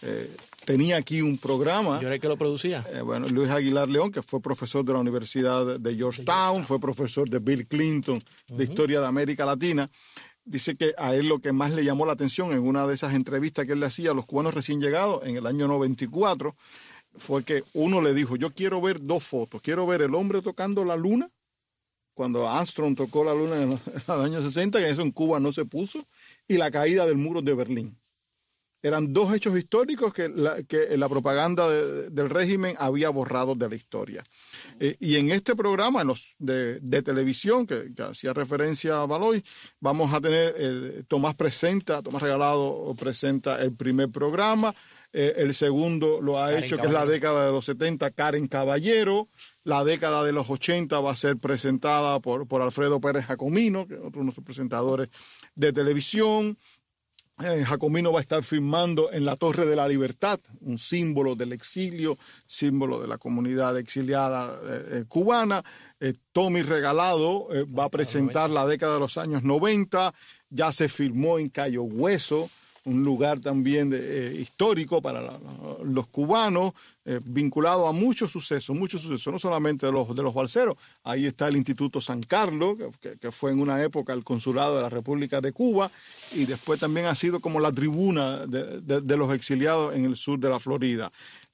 tenía aquí un programa. ¿Yo era el que lo producía? Luis Aguilar León, que fue profesor de la Universidad de Georgetown, fue profesor de Bill Clinton, de Historia de América Latina. Dice que a él lo que más le llamó la atención en una de esas entrevistas que él le hacía a los cubanos recién llegados en el año 94, fue que uno le dijo, yo quiero ver 2 fotos. Quiero ver el hombre tocando la luna, cuando Armstrong tocó la luna en los años 60, que eso en Cuba no se puso, y la caída del muro de Berlín. Eran 2 hechos históricos que la propaganda del régimen había borrado de la historia. Y en este programa de televisión, que hacía referencia a Baloy, vamos a tener, Tomás Regalado presenta el primer programa, el segundo lo ha hecho, que es la década de los 70, Karen Caballero. La década de los 80 va a ser presentada por Alfredo Pérez Jacomino, que es otro de nuestros presentadores de televisión. Jacomino va a estar filmando en la Torre de la Libertad, un símbolo del exilio, símbolo de la comunidad exiliada cubana. Tommy Regalado va a presentar la década de los años 90, ya se filmó en Cayo Hueso, un lugar también histórico para los cubanos, vinculado a muchos sucesos, no solamente de los balseros. Ahí está el Instituto San Carlos, que fue en una época el consulado de la República de Cuba, y después también ha sido como la tribuna de los exiliados en el sur de la Florida.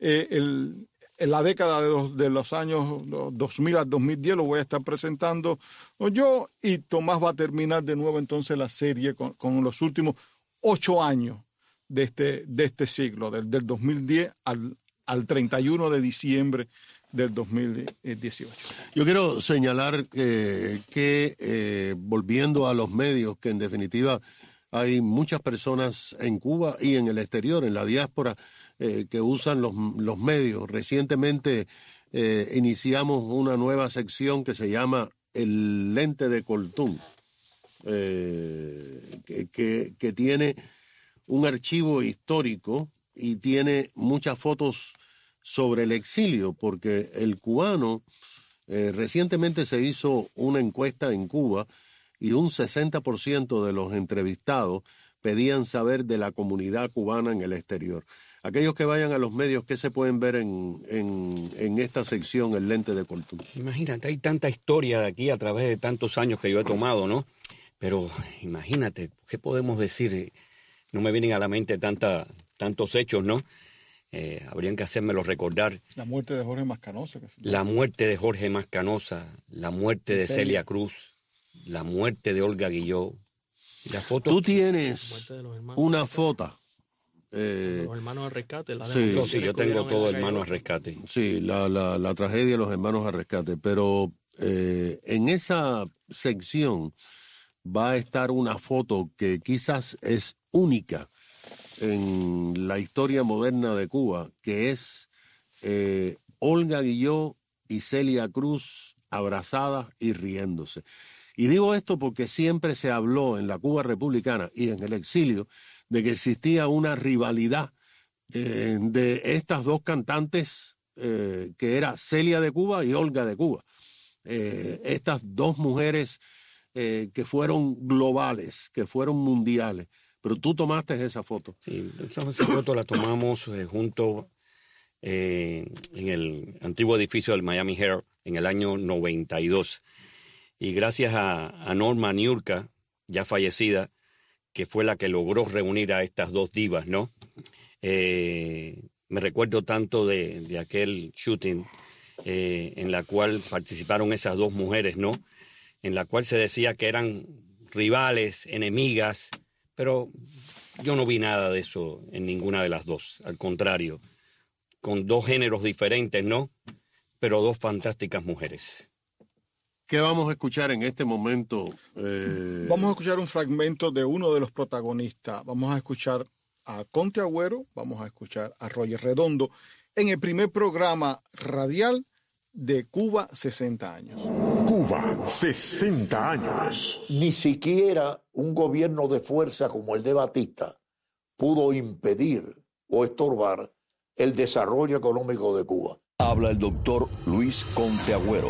En la década de los años 2000 al 2010 lo voy a estar presentando yo, y Tomás va a terminar de nuevo entonces la serie con los últimos 8 años de este siglo, del 2010 al 31 de diciembre del 2018. Yo quiero señalar que volviendo a los medios, que en definitiva hay muchas personas en Cuba y en el exterior, en la diáspora, que usan los medios. Recientemente iniciamos una nueva sección que se llama El Lente de Coltún. Que tiene un archivo histórico y tiene muchas fotos sobre el exilio, porque el cubano, recientemente se hizo una encuesta en Cuba y un 60% de los entrevistados pedían saber de la comunidad cubana en el exterior. Aquellos que vayan a los medios, ¿qué se pueden ver en esta sección, El Lente de Coltún? Imagínate, hay tanta historia de aquí a través de tantos años que yo he tomado, ¿no? Pero imagínate, ¿qué podemos decir? No me vienen a la mente tantos hechos, ¿no? Habrían que hacérmelo recordar. La muerte de Jorge Mascanosa. La muerte de Jorge Mascanosa, la muerte de Celia Cruz, la muerte de Olga Guilló. La foto. Tú tienes una foto. Los hermanos al rescate. Sí, yo tengo todo Hermanos al Rescate. Sí, la tragedia de los Hermanos al Rescate. Pero en esa sección va a estar una foto que quizás es única en la historia moderna de Cuba, que es Olga Guilló y Celia Cruz abrazadas y riéndose. Y digo esto porque siempre se habló en la Cuba republicana y en el exilio de que existía una rivalidad de estas dos cantantes, que era Celia de Cuba y Olga de Cuba. Estas dos mujeres que fueron globales, que fueron mundiales. Pero tú tomaste esa foto. Sí, esa foto la tomamos junto en el antiguo edificio del Miami Herald en el año 92. Y gracias a Norma Niurka, ya fallecida, que fue la que logró reunir a estas dos divas, ¿no? Me recuerdo tanto de aquel shooting en la cual participaron esas dos mujeres, ¿no? En la cual se decía que eran rivales, enemigas, pero yo no vi nada de eso en ninguna de las dos. Al contrario, con dos géneros diferentes, ¿no? Pero dos fantásticas mujeres. ¿Qué vamos a escuchar en este momento? Vamos a escuchar un fragmento de uno de los protagonistas. Vamos a escuchar a Conte Agüero, vamos a escuchar a Roger Redondo en el primer programa radial de Cuba 60 años. Cuba 60 años. Ni siquiera un gobierno de fuerza como el de Batista pudo impedir o estorbar el desarrollo económico de Cuba. Habla el doctor Luis Conte Agüero,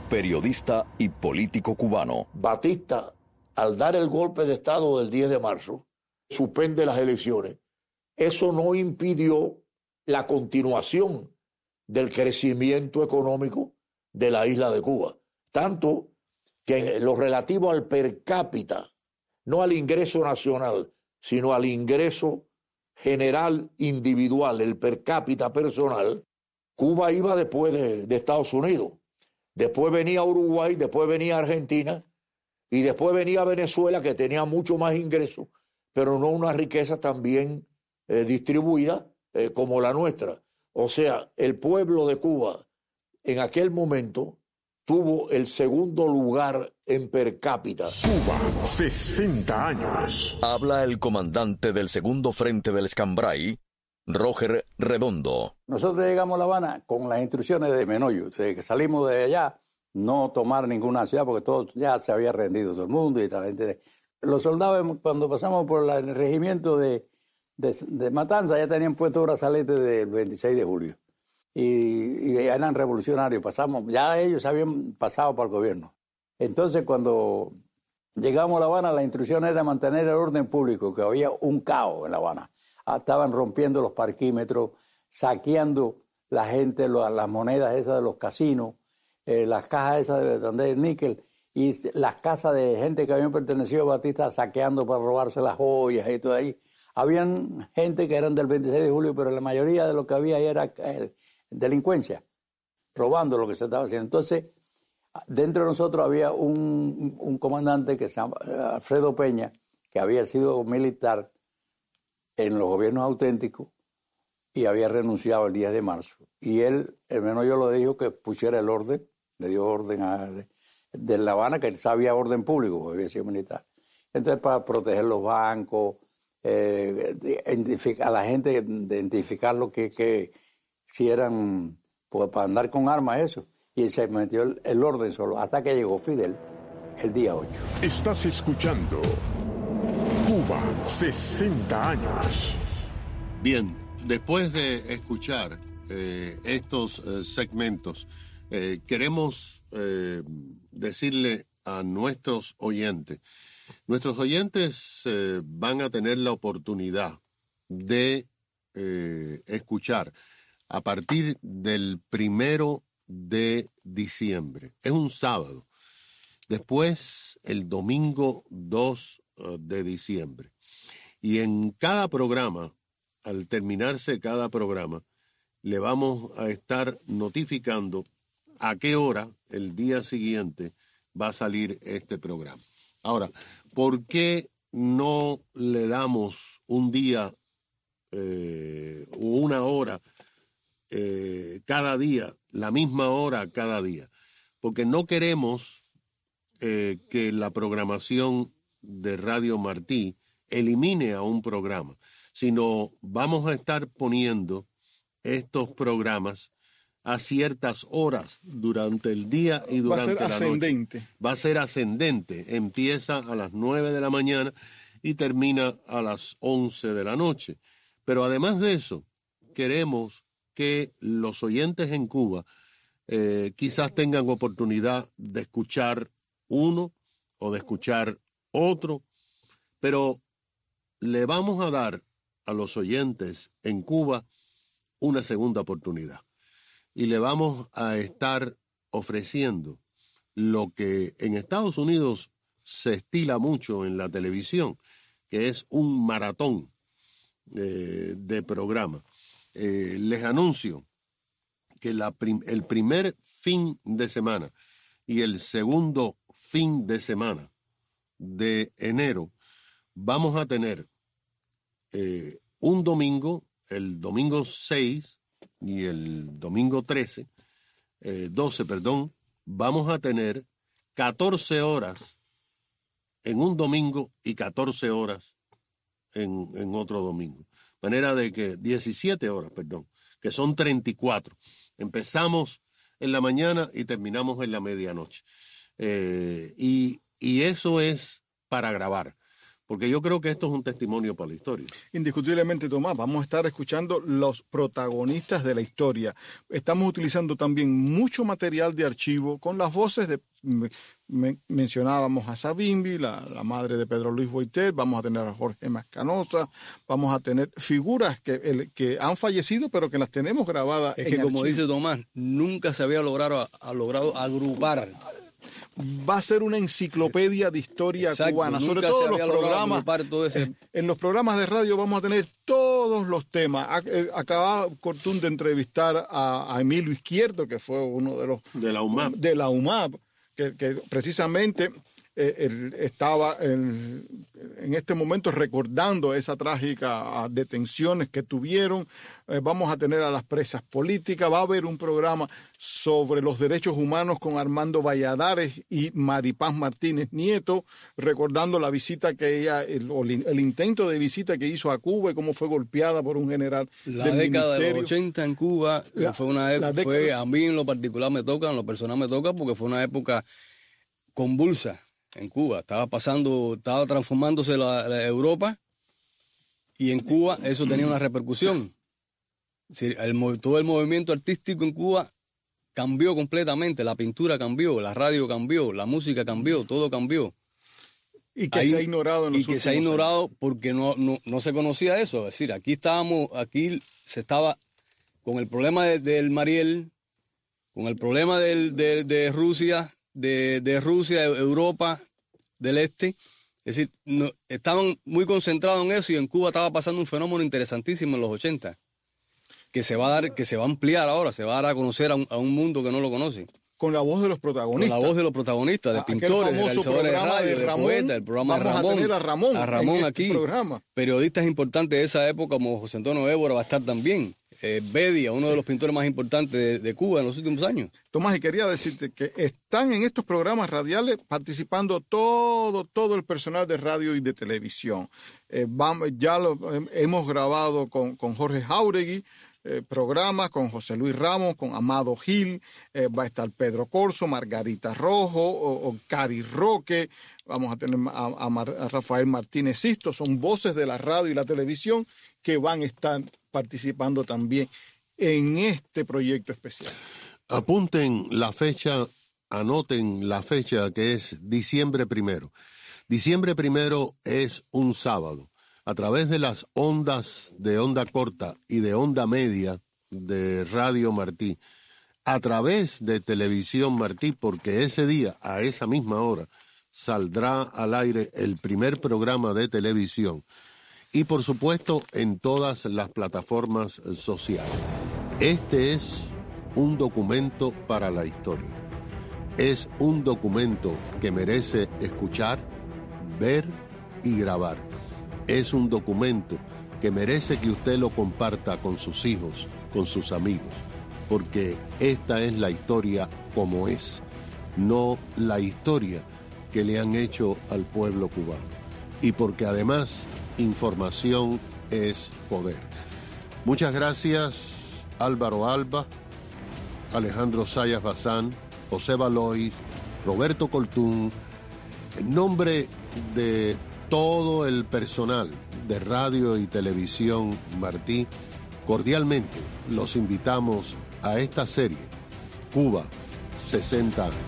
periodista y político cubano. Batista, al dar el golpe de Estado del 10 de marzo, suspende las elecciones. Eso no impidió la continuación del crecimiento económico de la isla de Cuba. Tanto que en lo relativo al per cápita, no al ingreso nacional, sino al ingreso general individual, el per cápita personal, Cuba iba después de Estados Unidos. Después venía Uruguay, después venía Argentina y después venía Venezuela, que tenía mucho más ingresos, pero no una riqueza tan bien distribuida como la nuestra. O sea, el pueblo de Cuba en aquel momento tuvo el segundo lugar en per cápita. Cuba, 60 años. Habla el comandante del segundo frente del Escambray, Roger Redondo. Nosotros llegamos a La Habana con las instrucciones de Menoyo, desde que salimos de allá, no tomar ninguna ciudad porque todo ya se había rendido todo el mundo y tal. Los soldados, cuando pasamos por el regimiento de Matanza, ya tenían puesto brazalete del 26 de julio. Y eran revolucionarios, ya ellos habían pasado para el gobierno. Entonces, cuando llegamos a La Habana, la instrucción era mantener el orden público, que había un caos en La Habana. Estaban rompiendo los parquímetros, saqueando la gente, las monedas esas de los casinos, las cajas esas de donde es níquel, y las casas de gente que habían pertenecido a Batista, saqueando para robarse las joyas y todo ahí. Habían gente que eran del 26 de julio, pero la mayoría de lo que había ahí era delincuencia, robando lo que se estaba haciendo. Entonces, dentro de nosotros había un comandante que se llama Alfredo Peña, que había sido militar en los gobiernos auténticos y había renunciado el 10 de marzo. Y él, el Menoyo lo dijo que pusiera el orden, le dio orden de La Habana, que sabía orden público, porque había sido militar. Entonces, para proteger los bancos, a la gente, identificar lo que si eran, pues, para andar con armas, eso. Y se metió el orden solo, hasta que llegó Fidel el día 8. Estás escuchando Cuba, 60 años. Bien, después de escuchar estos segmentos, queremos decirle a nuestros oyentes van a tener la oportunidad de escuchar a partir del 1 de diciembre. Es un sábado. Después, el domingo 2 de diciembre. Y en cada programa, al terminarse cada programa, le vamos a estar notificando a qué hora el día siguiente va a salir este programa. Ahora, ¿por qué no le damos un día o una hora cada día, la misma hora cada día? Porque no queremos que la programación de Radio Martí elimine a un programa, sino vamos a estar poniendo estos programas a ciertas horas durante el día y durante la noche. Va a ser ascendente. Va a ser ascendente. Empieza a las 9 de la mañana y termina a las 11 de la noche. Pero además de eso, queremos que los oyentes en Cuba quizás tengan oportunidad de escuchar uno o de escuchar otro, pero le vamos a dar a los oyentes en Cuba una segunda oportunidad. Y le vamos a estar ofreciendo lo que en Estados Unidos se estila mucho en la televisión, que es un maratón de programa. Les anuncio que el primer fin de semana y el segundo fin de semana de enero vamos a tener un domingo, el domingo 6 y el domingo 12, vamos a tener 14 horas en un domingo y 14 horas en otro domingo. De manera de que 17 horas, que son 34. Empezamos en la mañana y terminamos en la medianoche. Y eso es para grabar, porque yo creo que esto es un testimonio para la historia. Indiscutiblemente, Tomás, vamos a estar escuchando los protagonistas de la historia. Estamos utilizando también mucho material de archivo con las voces de... mencionábamos a Savimbi, la madre de Pedro Luis Boiter, vamos a tener a Jorge Mascanosa, vamos a tener figuras que han fallecido, pero que las tenemos grabadas. Es que, como dice Tomás, nunca se había logrado agrupar. Va a ser una enciclopedia de historia cubana, sobre todo los programas. En los programas de radio vamos a tener todos los temas. Acaba Cortún de entrevistar a Emilio Izquierdo, que fue uno de los... De la UMAP, que precisamente él estaba en este momento recordando esa trágica detenciones que tuvieron. Vamos a tener a las presas políticas, va a haber un programa sobre los derechos humanos con Armando Valladares y Maripaz Martínez Nieto, recordando la visita que ella, el intento de visita que hizo a Cuba y cómo fue golpeada por un general la del década ministerio. de los 80 en Cuba fue una época, a mí en lo particular me toca, en lo personal me toca, porque fue una época convulsa en Cuba. Estaba transformándose la Europa, y en Cuba eso tenía una repercusión. Es decir, todo el movimiento artístico en Cuba cambió completamente, la pintura cambió, la radio cambió, la música cambió, todo cambió. Y que se ha ignorado en los últimos años. Porque no se conocía eso. Es decir, aquí se estaba con el problema del Mariel, con el problema de Rusia, de Rusia, Europa del Este. Es decir, estaban muy concentrados en eso, y en Cuba estaba pasando un fenómeno interesantísimo en los 80, que se va a ampliar ahora, se va a dar a conocer a un mundo que no lo conoce. Con la voz de los protagonistas. Con la voz de los protagonistas, de pintores, de realizadores de radio, de poetas, el programa de Ramón. Vamos a tener a Ramón aquí. Programa. Periodistas importantes de esa época, como José Antonio Évora, va a estar también. Bedia, uno de los pintores más importantes de Cuba en los últimos años. Tomás, y quería decirte que están en estos programas radiales participando todo el personal de radio y de televisión. Ya lo hemos grabado con Jorge Jáuregui, programas con José Luis Ramos, con Amado Gil, va a estar Pedro Corso, Margarita Rojo, o Cari Roque, vamos a tener a Rafael Martínez Sisto. Son voces de la radio y la televisión que van a estar participando también en este proyecto especial. Apunten la fecha, anoten la fecha, que es diciembre 1. Diciembre 1 es un sábado. A través de las ondas de onda corta y de onda media de Radio Martí, a través de Televisión Martí, porque ese día, a esa misma hora, saldrá al aire el primer programa de televisión. Y por supuesto en todas las plataformas sociales. Este es un documento para la historia. Es un documento que merece escuchar, ver y grabar. Es un documento que merece que usted lo comparta con sus hijos, con sus amigos, porque esta es la historia como es, no la historia que le han hecho al pueblo cubano. Y porque además información es poder. Muchas gracias, Álvaro Alba, Alejandro Sayas Bazán, José Balois, Roberto Coltún. En nombre de todo el personal de Radio y Televisión Martí, cordialmente los invitamos a esta serie, Cuba, 60 años.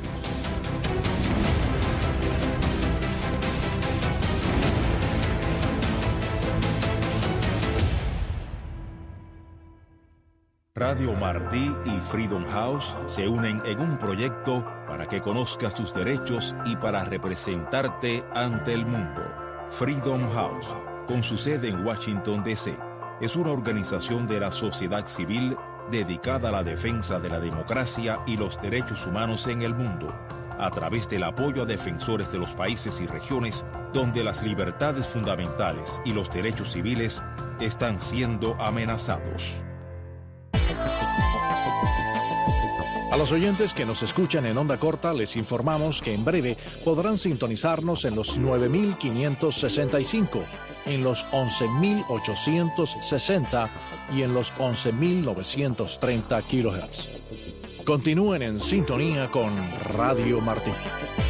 Radio Martí y Freedom House se unen en un proyecto para que conozcas tus derechos y para representarte ante el mundo. Freedom House, con su sede en Washington, D.C., es una organización de la sociedad civil dedicada a la defensa de la democracia y los derechos humanos en el mundo, a través del apoyo a defensores de los países y regiones donde las libertades fundamentales y los derechos civiles están siendo amenazados. A los oyentes que nos escuchan en onda corta les informamos que en breve podrán sintonizarnos en los 9.565, en los 11.860 y en los 11.930 kHz. Continúen en sintonía con Radio Martí.